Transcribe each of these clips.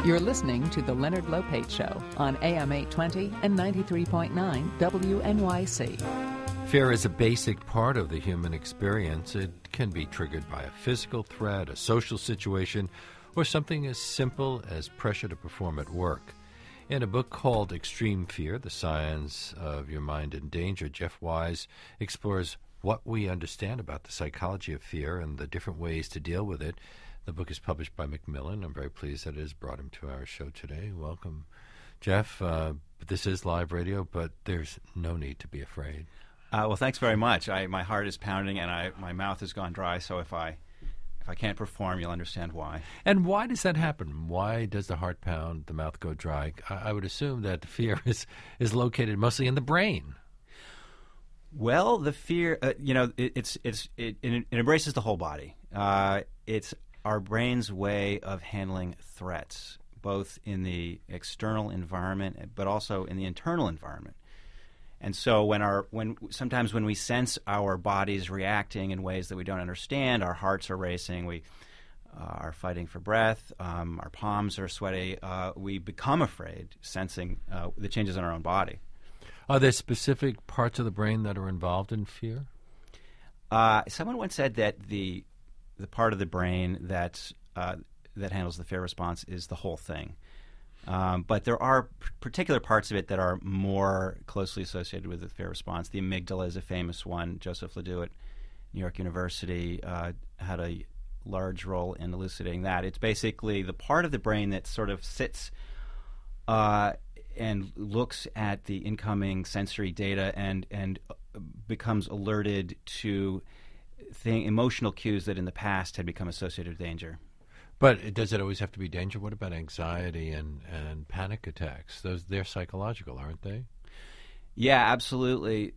You're listening to The Leonard Lopate Show on AM 820 and 93.9 WNYC. Fear is a basic part of the human experience. It can be triggered by a physical threat, a social situation, or something as simple as pressure to perform at work. In a book called Extreme Fear, The Science of Your Mind in Danger, Jeff Wise explores what we understand about the psychology of fear and the different ways to deal with it. The book is published by Macmillan. I'm very pleased that it has brought him to our show today. Welcome, Jeff. This is live radio, but there's no need to be afraid. Well, thanks very much. My heart is pounding and my mouth has gone dry, so if I can't perform, you'll understand why. And why does that happen? Why does the heart pound, the mouth go dry? I would assume that the fear is located mostly in the brain. Well, the fear, it embraces the whole body. It's our brain's way of handling threats, both in the external environment, but also in the internal environment. And so sometimes when we sense our bodies reacting in ways that we don't understand, our hearts are racing, we are fighting for breath, our palms are sweaty, we become afraid, sensing the changes in our own body. Are there specific parts of the brain that are involved in fear? Someone once said that the part of the brain that handles the fear response is the whole thing. But there are particular parts of it that are more closely associated with the fear response. The amygdala is a famous one. Joseph Ledoux at New York University had a large role in elucidating that. It's basically the part of the brain that sort of sits and looks at the incoming sensory data and becomes alerted to emotional cues that in the past had become associated with danger. But does it always have to be danger? What about anxiety and panic attacks? They're psychological, aren't they? Yeah, absolutely.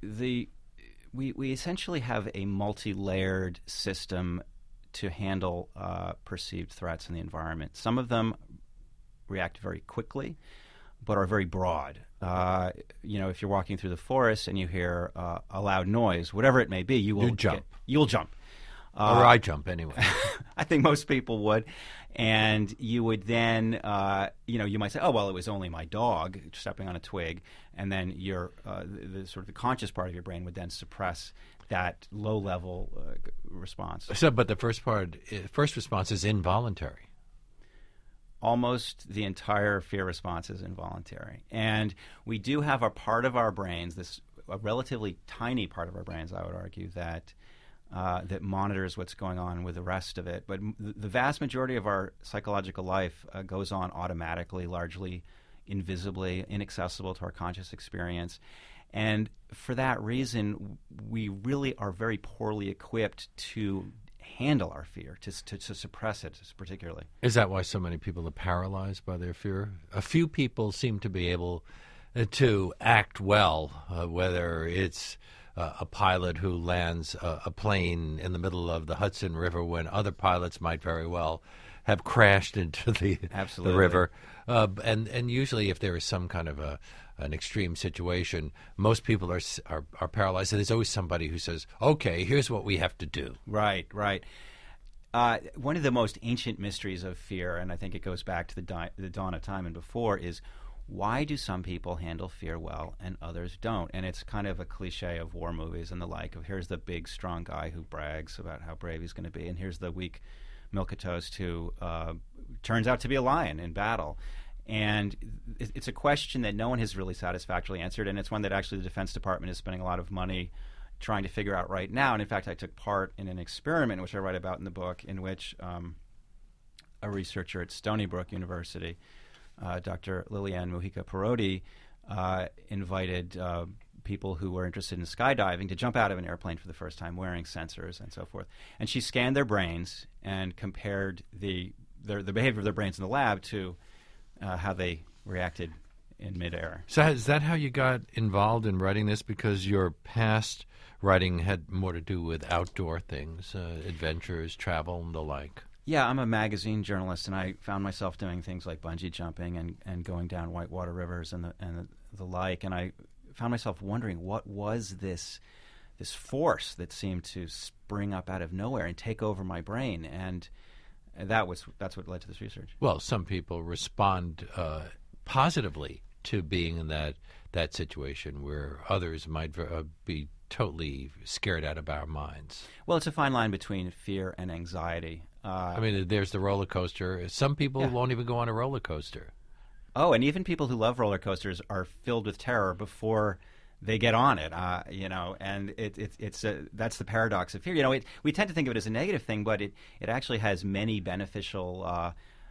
We essentially have a multi-layered system to handle perceived threats in the environment. Some of them react very quickly, but are very broad. If you're walking through the forest and you hear a loud noise, whatever it may be, you'll jump. You'll jump. Or I jump anyway. I think most people would. And you would then, you might say, oh, well, it was only my dog stepping on a twig. And then the conscious part of your brain would then suppress that low-level response. But the first response is involuntary. Almost the entire fear response is involuntary. And we do have a part of our brains, a relatively tiny part of our brains, I would argue, that monitors what's going on with the rest of it. But the vast majority of our psychological life goes on automatically, largely invisibly, inaccessible to our conscious experience. And for that reason, we really are very poorly equipped to handle our fear, to suppress it particularly. Is that why so many people are paralyzed by their fear? A few people seem to be able to act well, whether it's a pilot who lands a plane in the middle of the Hudson River when other pilots might very well have crashed into the river. And usually if there is some kind of an extreme situation, most people are paralyzed. And there's always somebody who says, okay, here's what we have to do. Right. One of the most ancient mysteries of fear, and I think it goes back to the dawn of time and before, is why do some people handle fear well and others don't? And it's kind of a cliche of war movies and the like, of here's the big, strong guy who brags about how brave he's going to be, and here's the weak milquetoast who turns out to be a lion in battle. And it's a question that no one has really satisfactorily answered, and it's one that actually the Defense Department is spending a lot of money trying to figure out right now. And in fact, I took part in an experiment, which I write about in the book, in which a researcher at Stony Brook University, Dr. Liliane Mujica-Parodi, invited people who were interested in skydiving to jump out of an airplane for the first time wearing sensors and so forth. And she scanned their brains and compared the behavior of their brains in the lab to how they reacted in midair. So is that how you got involved in writing this? Because your past writing had more to do with outdoor things, adventures, travel, and the like. Yeah, I'm a magazine journalist, and I found myself doing things like bungee jumping and going down whitewater rivers and the like. And I found myself wondering, what was this force that seemed to spring up out of nowhere and take over my brain? And And that's what led to this research. Well, some people respond positively to being in that situation where others might be totally scared out of our minds. Well, it's a fine line between fear and anxiety. I mean, there's the roller coaster. Some people won't even go on a roller coaster. Oh, and even people who love roller coasters are filled with terror before they get on it. And that's the paradox of fear. We tend to think of it as a negative thing, but it actually has many beneficial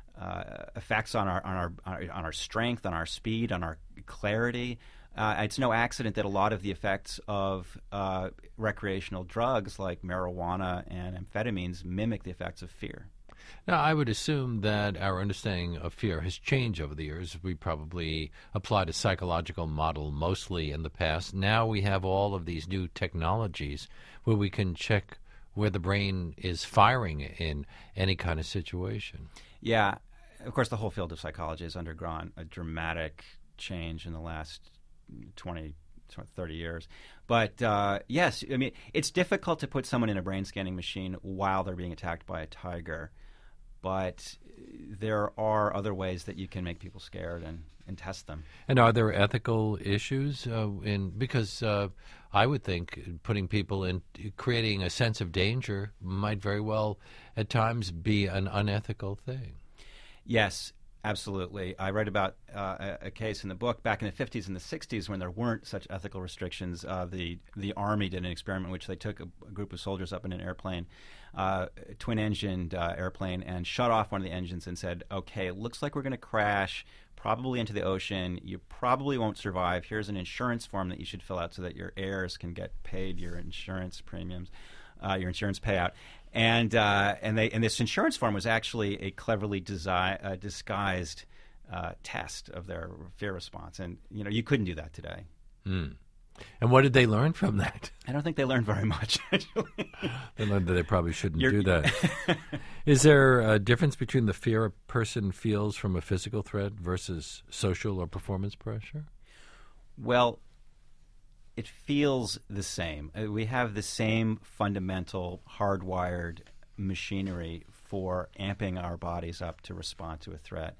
effects on our strength, on our speed, on our clarity. It's no accident that a lot of the effects of recreational drugs like marijuana and amphetamines mimic the effects of fear. Now, I would assume that our understanding of fear has changed over the years. We probably applied a psychological model mostly in the past. Now we have all of these new technologies where we can check where the brain is firing in any kind of situation. Yeah. Of course, the whole field of psychology has undergone a dramatic change in the last 20, 30 years. But yes, I mean, it's difficult to put someone in a brain scanning machine while they're being attacked by a tiger. But there are other ways that you can make people scared and test them. And are there ethical issues because I would think putting people in, creating a sense of danger might very well at times be an unethical thing. Yes, absolutely. I write about a case in the book back in the 50s and the 60s when there weren't such ethical restrictions. The Army did an experiment in which they took a group of soldiers up in an airplane, twin-engined airplane, and shut off one of the engines and said, okay, it looks like we're going to crash probably into the ocean. You probably won't survive. Here's an insurance form that you should fill out so that your heirs can get paid your insurance premiums, your insurance payout. And this insurance form was actually a cleverly disguised test of their fear response. And, you couldn't do that today. Mm. And what did they learn from that? I don't think they learned very much, actually. They learned that they probably shouldn't do that. Is there a difference between the fear a person feels from a physical threat versus social or performance pressure? Well, it feels the same. We have the same fundamental hardwired machinery for amping our bodies up to respond to a threat.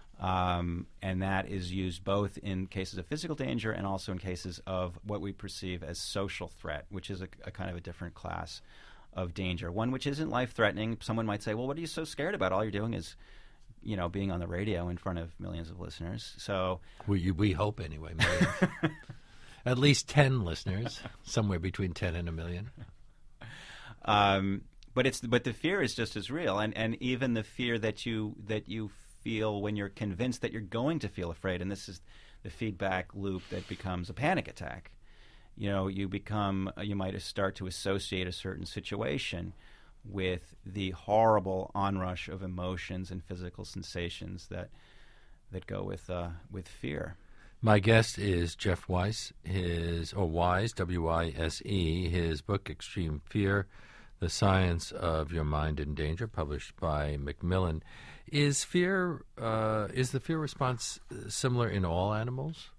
And that is used both in cases of physical danger and also in cases of what we perceive as social threat, which is a kind of a different class of danger, one which isn't life-threatening. Someone might say, well, what are you so scared about? All you're doing is, being on the radio in front of millions of listeners. So we hope anyway, millions. At least 10 listeners, somewhere between 10 and a million. But the fear is just as real, and even the fear that you feel when you're convinced that you're going to feel afraid, and this is the feedback loop that becomes a panic attack. You might start to associate a certain situation with the horrible onrush of emotions and physical sensations that go with fear. My guest is Jeff Wise, Wise, W-I-S-E. His book, Extreme Fear, The Science of Your Mind in Danger, published by Macmillan. Is the fear response similar in all animals?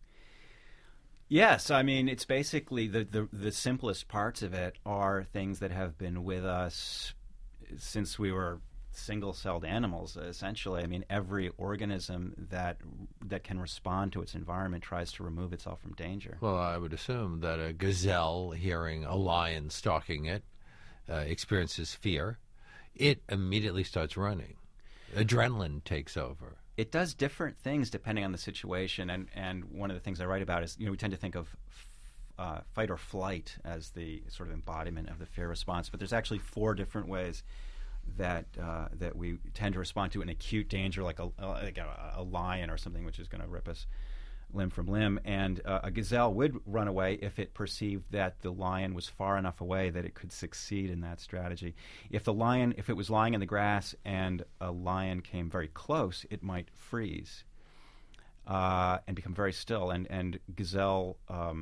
Yes. I mean, it's basically the simplest parts of it are things that have been with us since we were single-celled animals, essentially. I mean, every organism that can respond to its environment tries to remove itself from danger. Well, I would assume that a gazelle hearing a lion stalking it experiences fear. It immediately starts running. Adrenaline takes over. It does different things depending on the situation, and one of the things I write about is, we tend to think of fight or flight as the sort of embodiment of the fear response, but there's actually 4 different ways that we tend to respond to an acute danger, like a lion or something which is going to rip us limb from limb. And a gazelle would run away if it perceived that the lion was far enough away that it could succeed in that strategy. If it was lying in the grass and a lion came very close, it might freeze and become very still. And gazelle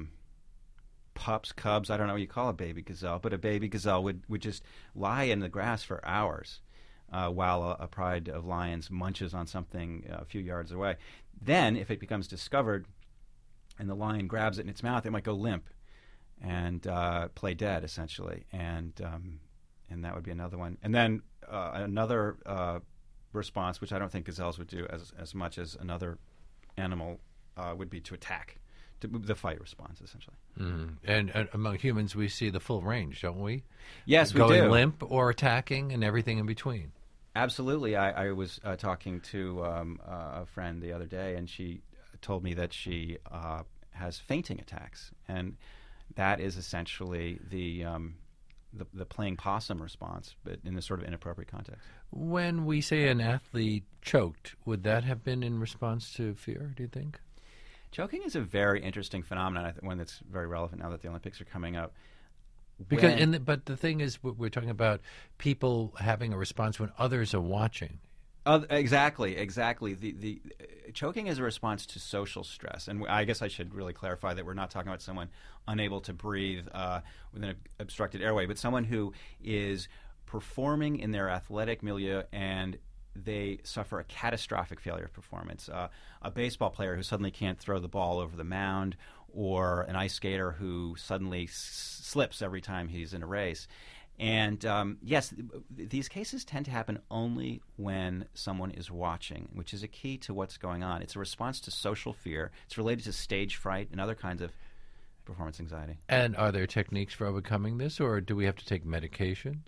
pups, cubs, I don't know what you call a baby gazelle, but a baby gazelle would just lie in the grass for hours while a pride of lions munches on something a few yards away. Then, if it becomes discovered and the lion grabs it in its mouth, it might go limp and play dead, essentially. And and that would be another one. And then another response, which I don't think gazelles would do as much as another animal, would be to attack, the fight response, essentially. And among humans, we see the full range, don't we? Yes, we do. Going limp or attacking and everything in between. Absolutely. I was talking to a friend the other day, and she told me that she has fainting attacks, and that is essentially the playing possum response, but in a sort of inappropriate context. When we say an athlete choked, would that have been in response to fear, do you think? Choking is a very interesting phenomenon, one that's very relevant now that the Olympics are coming up. Because, but the thing is, we're talking about people having a response when others are watching. Exactly. The choking is a response to social stress, and I guess I should really clarify that we're not talking about someone unable to breathe with an obstructed airway, but someone who is performing in their athletic milieu and they suffer a catastrophic failure of performance. A baseball player who suddenly can't throw the ball over the mound, or an ice skater who suddenly slips every time he's in a race. And yes, these cases tend to happen only when someone is watching, which is a key to what's going on. It's a response to social fear. It's related to stage fright and other kinds of performance anxiety. And are there techniques for overcoming this, or do we have to take medications?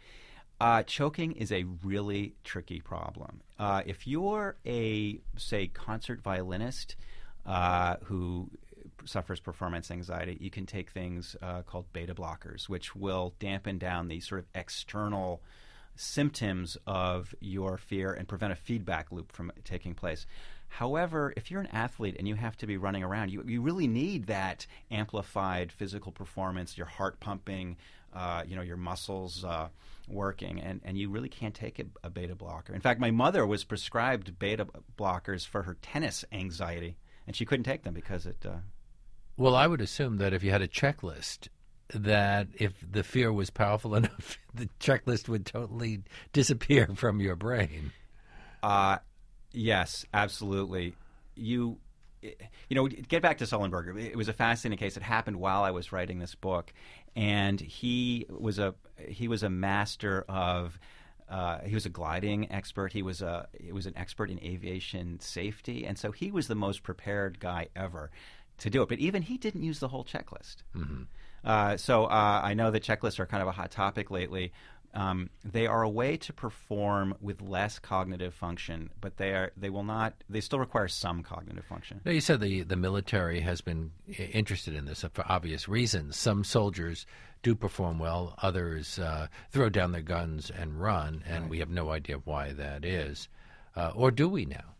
Choking is a really tricky problem. If you're a, say, concert violinist who suffers performance anxiety, you can take things called beta blockers, which will dampen down the sort of external symptoms of your fear and prevent a feedback loop from taking place. However, if you're an athlete and you have to be running around, you really need that amplified physical performance, your heart pumping, your muscles working, and you really can't take a beta blocker. In fact, my mother was prescribed beta blockers for her tennis anxiety, and she couldn't take them because it... Well, I would assume that if you had a checklist, that if the fear was powerful enough, the checklist would totally disappear from your brain. Yes, absolutely. Get back to Sullenberger. It was a fascinating case. It happened while I was writing this book, and he was a master of. He was a gliding expert. He was an expert in aviation safety, and so he was the most prepared guy ever to do it. But even he didn't use the whole checklist. Mm-hmm. So I know that checklists are kind of a hot topic lately. They are a way to perform with less cognitive function, but they still require some cognitive function. Now, you said the military has been interested in this for obvious reasons. Some soldiers do perform well, others throw down their guns and run, and we have no idea why that is. Or do we now?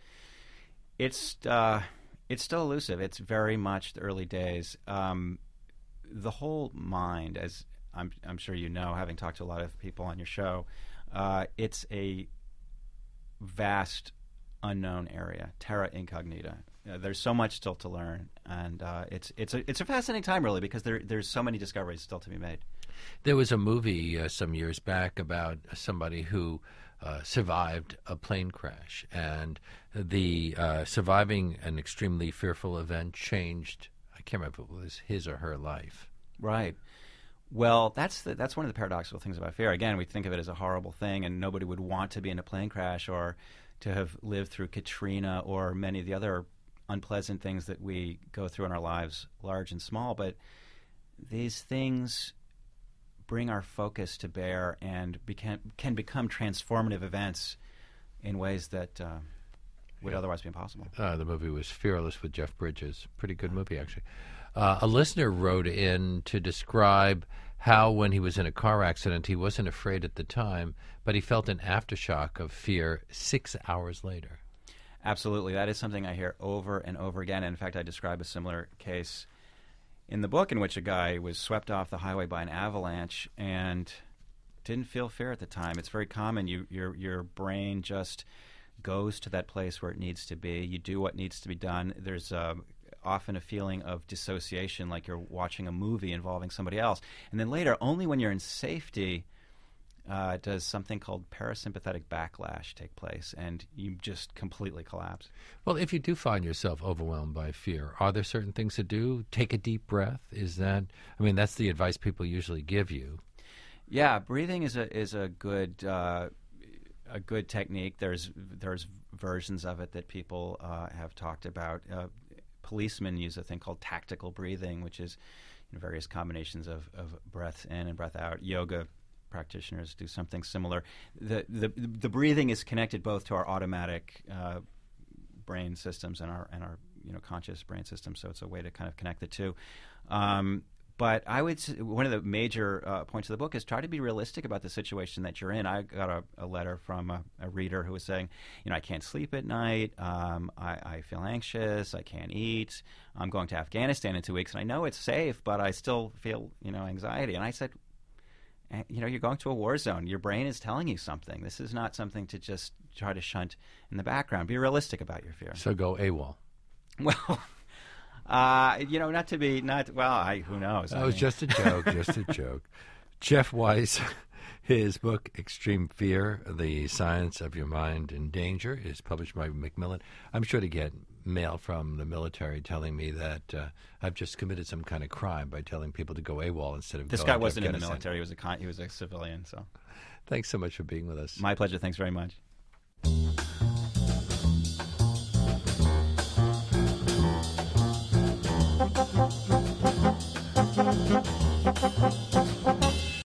It's still elusive. It's very much the early days. The whole mind, as I'm sure you know, having talked to a lot of people on your show, it's a vast unknown area, terra incognita. There's so much still to learn, and it's a fascinating time, really, because there's so many discoveries still to be made. There was a movie some years back about somebody who survived a plane crash, and the surviving an extremely fearful event changed, I can't remember if it was his or her life. Right. Well, that's one of the paradoxical things about fear. Again, we think of it as a horrible thing, and nobody would want to be in a plane crash or to have lived through Katrina or many of the other unpleasant things that we go through in our lives, large and small. But these things bring our focus to bear and can become transformative events in ways that would otherwise be impossible. The movie was Fearless with Jeff Bridges. Pretty good movie, actually. A listener wrote in to describe how when he was in a car accident, he wasn't afraid at the time, but he felt an aftershock of fear 6 hours later. Absolutely. That is something I hear over and over again. In fact, I describe a similar case in the book in which a guy was swept off the highway by an avalanche and didn't feel fear at the time. It's very common. Your brain just goes to that place where it needs to be. You do what needs to be done. There's often a feeling of dissociation, like you're watching a movie involving somebody else. And then later, only when you're in safety, does something called parasympathetic backlash take place, and you just completely collapse. Well, if you do find yourself overwhelmed by fear, are there certain things to do? Take a deep breath? That's the advice people usually give you. Yeah, breathing is a good technique. There's versions of it that people have talked about. Policemen use a thing called tactical breathing, which is various combinations of breath in and breath out. Yoga practitioners do something similar. The breathing is connected both to our automatic brain systems and our conscious brain systems. So it's a way to kind of connect the two. But I would say one of the major points of the book is try to be realistic about the situation that you're in. I got a letter from a reader who was saying, I can't sleep at night. I feel anxious. I can't eat. I'm going to Afghanistan in 2 weeks, and I know it's safe, but I still feel, anxiety. And I said, you're going to a war zone. Your brain is telling you something. This is not something to just try to shunt in the background. Be realistic about your fear. So go AWOL. Well... who knows? That was just a joke, just a joke. Jeff Weiss, his book, Extreme Fear, The Science of Your Mind in Danger, is published by Macmillan. I'm sure to get mail from the military telling me that I've just committed some kind of crime by telling people to go AWOL instead of This going guy to wasn't in the Afghanistan. military. He was a civilian, so. Thanks so much for being with us. My pleasure. Thanks very much.